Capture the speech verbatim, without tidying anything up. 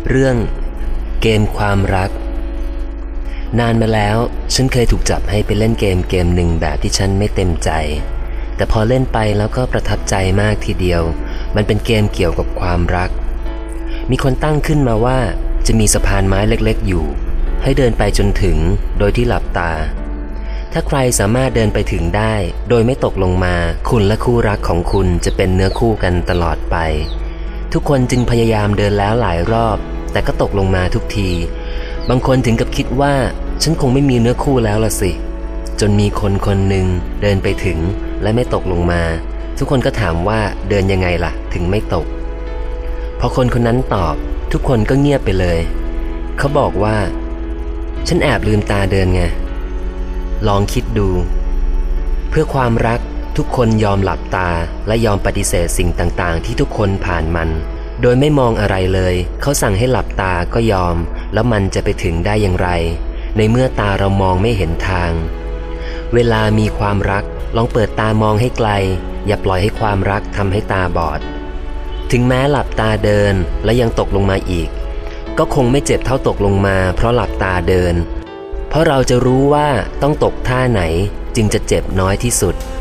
เรื่องเกมความรักนานมาแล้วฉันเคยถูกจับให้ไปเล่นเกมเกมหนึ่งแบบที่ฉันไม่เต็มใจแต่พอเล่นไปแล้วก็ประทับใจมากทีเดียวมันเป็นเกมเกี่ยวกับความรักมีคนตั้งขึ้นมาว่าจะมีสะพานไม้เล็กๆอยู่ให้เดินไปจนถึงโดยที่หลับตาถ้าใครสามารถเดินไปถึงได้โดยไม่ตกลงมาคุณและคู่รักของคุณจะเป็นเนื้อคู่กันตลอดไปทุกคนจึงพยายามเดินแล้วหลายรอบแต่ก็ตกลงมาทุกทีบางคนถึงกับคิดว่าฉันคงไม่มีเนื้อคู่แล้วล่ะสิจนมีคนคนหนึ่งเดินไปถึงและไม่ตกลงมาทุกคนก็ถามว่าเดินยังไงล่ะถึงไม่ตกพอคนคนนั้นตอบทุกคนก็เงียบไปเลยเขาบอกว่าฉันแอบลืมตาเดินไงลองคิดดูเพื่อความรักทุกคนยอมหลับตาและยอมปฏิเสธสิ่งต่างๆที่ทุกคนผ่านมันโดยไม่มองอะไรเลยเขาสั่งให้หลับตาก็ยอมแล้วมันจะไปถึงได้อย่างไรในเมื่อตาเรามองไม่เห็นทางเวลามีความรักลองเปิดตามองให้ไกลอย่าปล่อยให้ความรักทำให้ตาบอดถึงแม้หลับตาเดินและยังตกลงมาอีกก็คงไม่เจ็บเท่าตกลงมาเพราะหลับตาเดินเพราะเราจะรู้ว่าต้องตกท่าไหนจึงจะเจ็บน้อยที่สุด